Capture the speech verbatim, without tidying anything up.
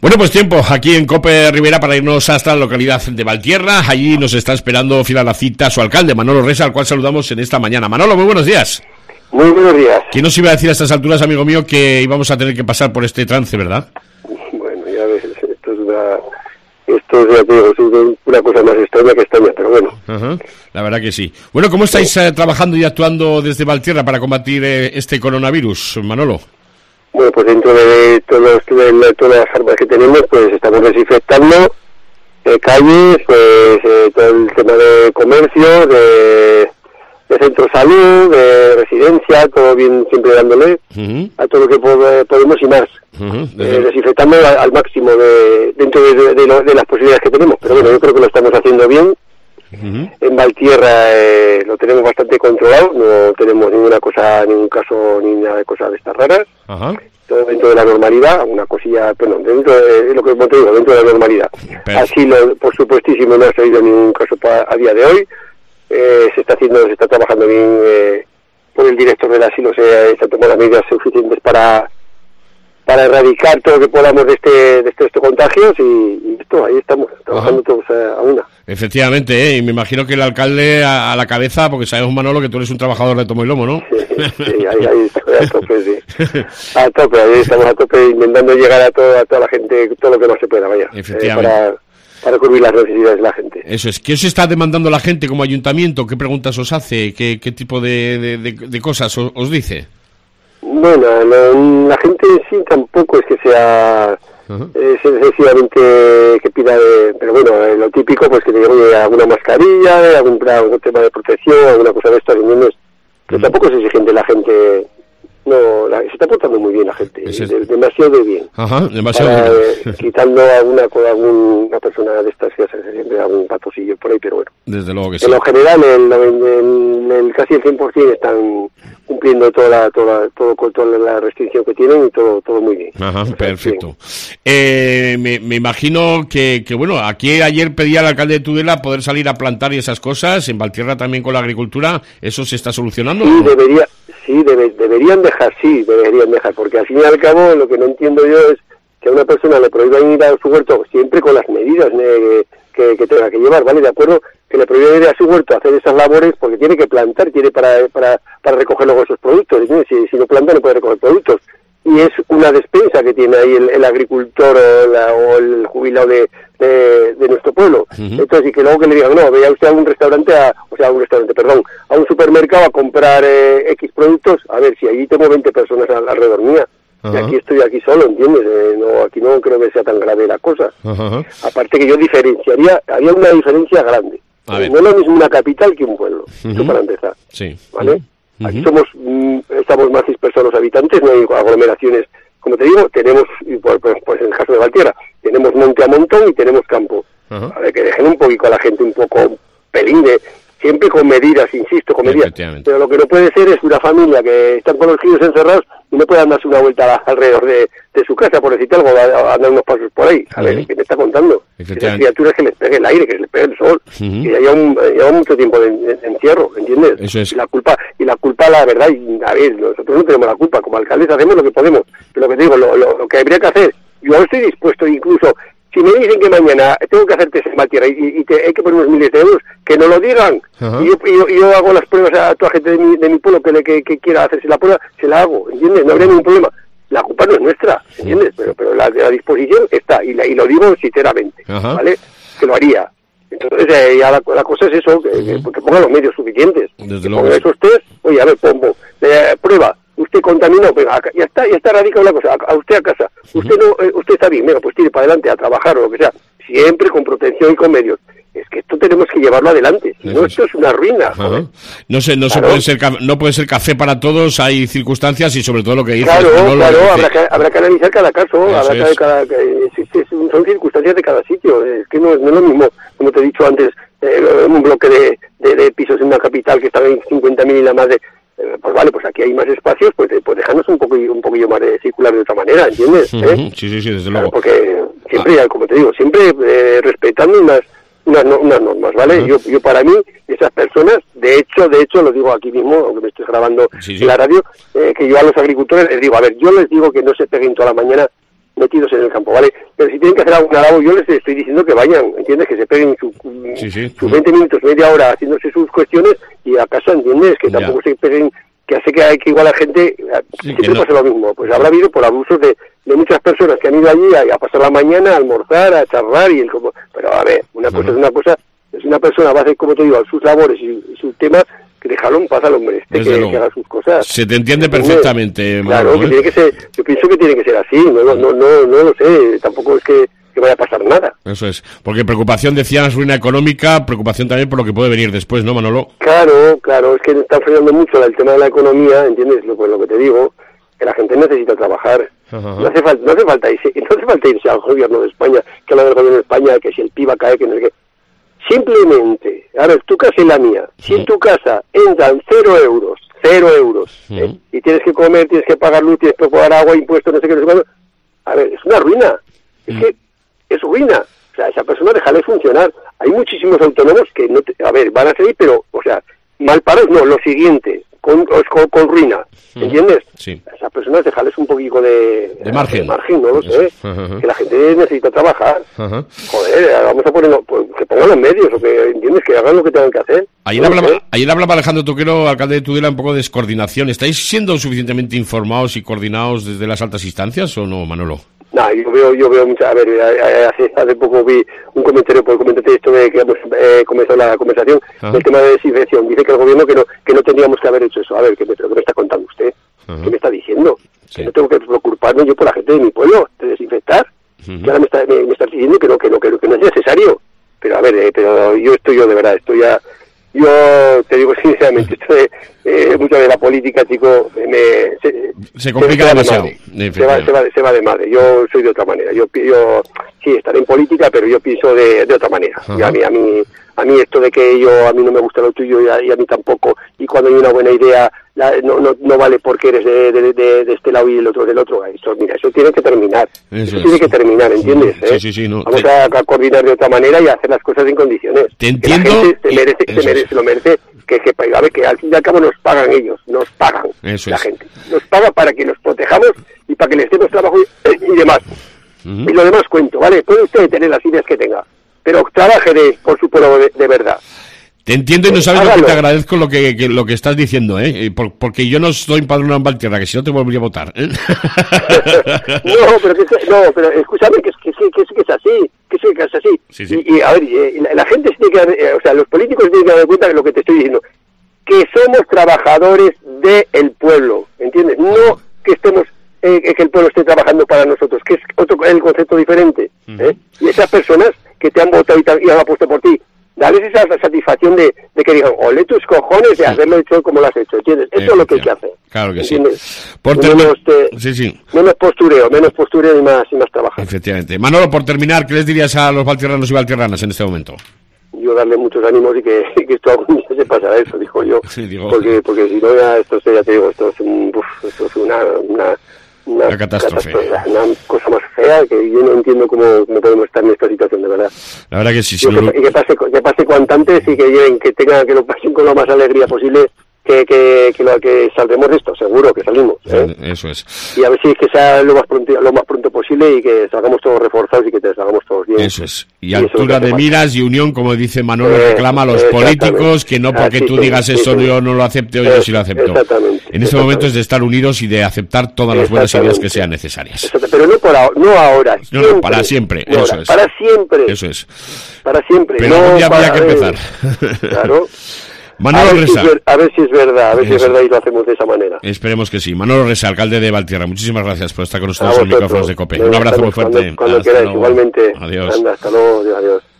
Bueno, pues tiempo aquí en COPE Rivera para irnos hasta la localidad de Valtierra. Allí nos está esperando fiel a la cita su alcalde, Manolo Resa, al cual saludamos en esta mañana. Manolo, muy buenos días. Muy buenos días. ¿Quién nos iba a decir a estas alturas, amigo mío, que íbamos a tener que pasar por este trance, verdad? Bueno, ya ves, esto es una... Esto es, ya te digo, es una cosa más extraña que extraña, pero bueno. Ajá, la verdad que sí. Bueno, ¿cómo estáis eh, trabajando y actuando desde Valtierra para combatir eh, este coronavirus, Manolo? Bueno, pues dentro de, todos, de todas las armas que tenemos, pues estamos desinfectando eh, calles, pues eh, todo el tema de comercio, de, de centro de salud, de residencia, todo bien, siempre dándole uh-huh. a todo lo que pod- podemos y más. Uh-huh. Eh, desinfectando al, al máximo de, dentro de, de, de, lo, de las posibilidades que tenemos. Pero bueno, yo creo que lo estamos haciendo bien. Uh-huh. En Valtierra eh, lo tenemos bastante controlado, no tenemos ninguna cosa, ningún caso, ni nada de cosas de estas raras. Uh-huh. Todo dentro de la normalidad, una cosilla, bueno, dentro de lo que te digo, dentro de la normalidad. Pero... Así, lo, por supuestísimo, no ha salido ningún caso pa, a día de hoy. Eh, se está haciendo, se está trabajando bien eh, por el director del asilo, se, se han tomado las medidas suficientes para para erradicar todo lo que podamos de este de estos este contagios y, y esto, ahí estamos, trabajando Ajá. todos a, a una. Efectivamente, ¿eh? Y me imagino que el alcalde a, a la cabeza, porque sabemos, Manolo, que tú eres un trabajador de tomo y lomo, ¿no? Sí, sí, ahí, ahí estoy a tope, sí. A tope, ahí estamos a tope intentando llegar a, todo, a toda la gente, todo lo que más se pueda, vaya. Efectivamente. Eh, para, para cubrir las necesidades de la gente. Eso es. ¿Qué os está demandando la gente como ayuntamiento? ¿Qué preguntas os hace? ¿Qué, qué tipo de, de, de, de cosas os, os dice? Bueno, la, la gente en sí tampoco es que sea uh-huh. es excesivamente que pida, de, pero bueno, eh, lo típico pues que te lleve alguna mascarilla, algún, algún tema de protección, alguna cosa de estas, ¿entiendes? Pero uh-huh. tampoco es exigente la gente, no, la, se está portando muy bien la gente, es... de, demasiado de bien. Ajá, demasiado para, bien. Eh, quitando a alguna, alguna persona de estas que hace siempre algún patosillo por ahí, pero bueno. Desde luego que sí. En lo general, el, el, el, el casi el cien por ciento están cumpliendo toda la, toda, todo con toda la restricción que tienen y todo todo muy bien. Ajá, perfecto. Eh, me, me imagino que, que, bueno, aquí ayer pedía al alcalde de Tudela poder salir a plantar y esas cosas, en Valtierra también con la agricultura, ¿eso se está solucionando? Sí, ¿no? debería, sí debe, deberían dejar, sí, deberían dejar, porque al fin y al cabo lo que no entiendo yo es que a una persona le prohíban ir a su huerto, siempre con las medidas eh, que, que tenga que llevar, ¿vale? De acuerdo, que le prohíban ir a su huerto a hacer esas labores porque tiene que plantar, tiene para para para recoger luego esos productos, si, si no planta no puede recoger productos. Y es una despensa que tiene ahí el, el agricultor o, la, o el jubilado de, de, de nuestro pueblo. Uh-huh. Entonces, y que luego que le digan, no, vaya usted a un restaurante, a, o sea, a un restaurante, perdón, a un supermercado a comprar eh, X productos, a ver, si allí tengo veinte personas alrededor mía, uh-huh. y aquí estoy aquí solo, ¿entiendes? Eh, no, aquí no creo que sea tan grave la cosa. Uh-huh. Aparte que yo diferenciaría, había una diferencia grande. Eh, no es lo mismo una capital que un pueblo, uh-huh. eso para empezar. Sí. ¿Vale? Uh-huh. Aquí somos, mm, estamos más dispersos los habitantes, no hay aglomeraciones, como te digo, tenemos, pues, pues en el caso de Valtierra, tenemos monte a montón y tenemos campo. Uh-huh. A ver, que dejen un poquito a la gente un poco, un pelín de, siempre con medidas, insisto, con medidas. Pero lo que no puede ser es una familia que están con los críos encerrados y no puedan darse una vuelta alrededor de, de su casa, por decirte algo, a, a dar unos pasos por ahí. A uh-huh. ver, ¿qué me está contando? Que las criaturas que les pegue el aire, que les pegue el sol, uh-huh. que ya lleva mucho tiempo de, de, de encierro, ¿entiendes? Eso es. Y la culpa, y la culpa, la verdad, y, a ver, nosotros no tenemos la culpa, como alcaldes hacemos lo que podemos, pero lo que te digo, lo, lo, lo que habría que hacer, yo estoy dispuesto incluso, si me dicen que mañana tengo que hacer test en Valtierra y, y te, hay que poner unos miles de euros, que no lo digan. Uh-huh. Y yo, yo, yo hago las pruebas a toda gente de mi, de mi pueblo que, que, que quiera hacerse la prueba, se la hago, ¿entiendes? No habría ningún problema. La culpa no es nuestra, ¿entiendes? Uh-huh. Pero, pero la, la disposición está, y, la, y lo digo sinceramente, uh-huh. ¿vale? Que lo haría. Entonces, eh, ya la, la cosa es eso, que, uh-huh. que pongan los medios suficientes. Desde que luego. Pongan esos test, oye, a ver, pongo, eh, prueba. Usted contaminó, venga, ya está, ya está radicado la cosa, a, a usted a casa. Uh-huh. Usted no, eh, usted está bien, venga, pues tire para adelante a trabajar o lo que sea, siempre con protección y con medios. Es que esto tenemos que llevarlo adelante, si no, esto es una ruina. Uh-huh. No sé, no claro. se puede ser, no puede ser café para todos, hay circunstancias y sobre todo lo que dices. Claro, no claro, lo habrá, que, habrá que analizar cada caso, Eso habrá es. que, cada, que, son circunstancias de cada sitio, es que no, no es lo mismo, como te he dicho antes, eh, un bloque de, de, de pisos en una capital que están en cincuenta mil y la más de... Pues vale, pues aquí hay más espacios, pues, pues dejarnos un poco un poquillo más de circular de otra manera, ¿entiendes? Uh-huh. ¿Eh? Sí, sí, sí, desde claro, luego. porque siempre, ah. como te digo, siempre eh, respetando unas, unas, unas normas, ¿vale? Uh-huh. Yo, yo para mí, esas personas, de hecho, de hecho, lo digo aquí mismo, aunque me estoy grabando sí, sí. en la radio, eh, que yo a los agricultores les digo, a ver, yo les digo que no se peguen toda la mañana metidos en el campo, ¿vale? Pero si tienen que hacer alguna labor, yo les estoy diciendo que vayan, ¿entiendes? Que se peguen su, sí, sí. sus veinte minutos, media hora haciéndose sus cuestiones y a casa, ¿entiendes? Que tampoco ya. se peguen, que hace que hay que igual la gente, sí, siempre no. pasa lo mismo, pues habrá habido por abusos de, de muchas personas que han ido allí a, a pasar la mañana, a almorzar, a charlar y el como, pero a ver, una cosa uh-huh. es una cosa, es una persona va a hacer, como te digo, sus labores y, y sus temas, que dejarlo en paz al hombre este, que, que haga sus cosas. Se te entiende perfectamente, Claro, Manolo, que ¿eh? tiene que ser, yo pienso que tiene que ser así, no, no, no, no, no lo sé, tampoco es que, que vaya a pasar nada. Eso es, porque preocupación, decías, ruina económica, preocupación también por lo que puede venir después, ¿no, Manolo? Claro, claro, es que están frenando mucho el tema de la economía, ¿entiendes? Lo, lo que te digo, que la gente necesita trabajar. Ajá. No hace falta, no hace falta irse, no hace falta irse al gobierno de España, que habla del gobierno de España, que si el P I B va a caer, que no sé qué. Simplemente, a ver, tu casa y la mía, si sí. en tu casa entran cero euros, cero euros, sí. ¿eh? y tienes que comer, tienes que pagar luz, tienes que pagar agua, impuestos, no sé qué, no sé cuándo, a ver, es una ruina, es mm. que es ruina, o sea, esa persona déjale funcionar. Hay muchísimos autónomos que, no te, a ver, van a seguir, pero, o sea, mal parados, no, lo siguiente, con, con, con ruina, ¿entiendes? Sí. A esas personas dejarles un poquito de, de margen, de margen, no lo sé, uh-huh. que la gente necesita trabajar. Uh-huh. Joder, vamos a ponerlo, pues, que pongan los medios, o que, ¿entiendes? Que hagan lo que tengan que hacer. Ayer, no hablaba, sé. ayer hablaba Alejandro Toquero, alcalde de Tudela, un poco de descoordinación. ¿Estáis siendo suficientemente informados y coordinados desde las altas instancias o no, Manolo? No, yo veo, yo veo mucha, a ver, hace, hace poco vi un comentario, por comentarte esto de que hemos eh, comenzado la conversación, Ajá. del tema de desinfección. Dice que el gobierno que no, que no tendríamos que haber hecho eso. A ver, ¿qué me, qué me está contando usted? Ajá. ¿Qué me está diciendo? Sí. Que no tengo que preocuparme yo por la gente de mi pueblo, de desinfectar. Uh-huh. Que ahora me está, me, me está diciendo que no, que no, que no, que no es necesario. Pero a ver, eh, pero yo estoy yo de verdad, estoy ya... Yo te digo sinceramente, esto de, eh, mucho de la política, chico, me, se, se complica se demasiado. De se, va, se, va, se va de madre. Yo soy de otra manera. Yo, yo sí, estaré en política, pero yo pienso de, de otra manera. Y a mí, a mí, a mí esto de que yo, a mí no me gusta lo tuyo y a, y a mí tampoco. Y cuando hay una buena idea, la, no, no, no vale porque eres de, de, de, de este lado y el otro del otro. Eso, mira, eso tiene que terminar. Eso, eso tiene que terminar, ¿entiendes? Sí, ¿eh? sí, sí, no. Vamos a, a coordinar de otra manera y a hacer las cosas en condiciones. Te entiendo. Que la gente se merece, se merece, se lo merece. Que, que, a ver, que al fin y al cabo nos pagan ellos, nos pagan Eso la es. gente. Nos paga para que nos protejamos y para que les demos trabajo y, y demás. Uh-huh. Y lo demás cuento, ¿vale? Puede usted tener las ideas que tenga, pero trabaje de, por su pueblo de, de verdad. Te entiendo y no sabes Hágalo. Lo que te agradezco lo que, que lo que estás diciendo, ¿eh? Por, porque yo no estoy empadronado en Valtierra, que si no te volvería a votar, ¿eh? no, pero que, no, pero escúchame, que, que, que, que, que es así, que es, que es así. Sí, sí. Y, y a ver, la, la gente se tiene que dar, eh, o sea, los políticos tienen que dar cuenta de lo que te estoy diciendo, que somos trabajadores del pueblo, ¿entiendes? No que estemos, eh, que el pueblo esté trabajando para nosotros, que es otro el concepto diferente, ¿eh? Uh-huh. Y esas personas que te han votado y, te, y han apuesto por ti, darles esa satisfacción de, de que digan, ole tus cojones de haberlo hecho como lo has hecho, ¿entiendes? Eso eh, es lo que hay que hacer. Claro que ¿entiendes? Sí. Por menos, te, sí, sí. menos postureo, menos postureo y más, y más trabajo. Efectivamente. Manolo, por terminar, ¿qué les dirías a los valtierranos y valtierranas en este momento? Yo darle muchos ánimos y que, que esto algún día se pasará eso, dijo yo. Sí, digo, porque, porque si no, ya esto, ya te digo, esto es, un, uf, esto es una... una Una, una catástrofe. catástrofe, una cosa más fea que yo no entiendo cómo, cómo podemos estar en esta situación, de verdad. La verdad que sí, sí. Y que, y que pase, que pase cuanto antes y que lleguen, que tengan, que lo pasen con la más alegría posible, que, que, que, lo, que saldremos de esto, seguro que salimos. ¿eh? Eso es. Y a ver si es que sea lo más pronto, lo más pronto posible y que salgamos todos reforzados y que te salgamos todos bien. Eso es. Y, y altura de miras y unión, como dice Manolo, eh, reclama a los políticos, que no porque ah, sí, tú sí, digas sí, eso sí. yo no lo acepte o eh, yo sí lo acepto. Exactamente. En este momento es de estar unidos y de aceptar todas las buenas ideas que sean necesarias. Pero no, por ahora, no ahora, no, no, para siempre, no, eso es. Para siempre. Eso es. Para siempre. Pero no algún día habría que empezar. Claro. Manolo a ver, Resa. Si ver, a ver si es verdad, a ver Eso. si es verdad y lo hacemos de esa manera. Esperemos que sí. Manolo Resa, alcalde de Valtierra, muchísimas gracias por estar con nosotros en micrófonos de COPE. Un abrazo muy fuerte. Cuando, cuando queráis, igualmente. Adiós. Anda, hasta luego, adiós.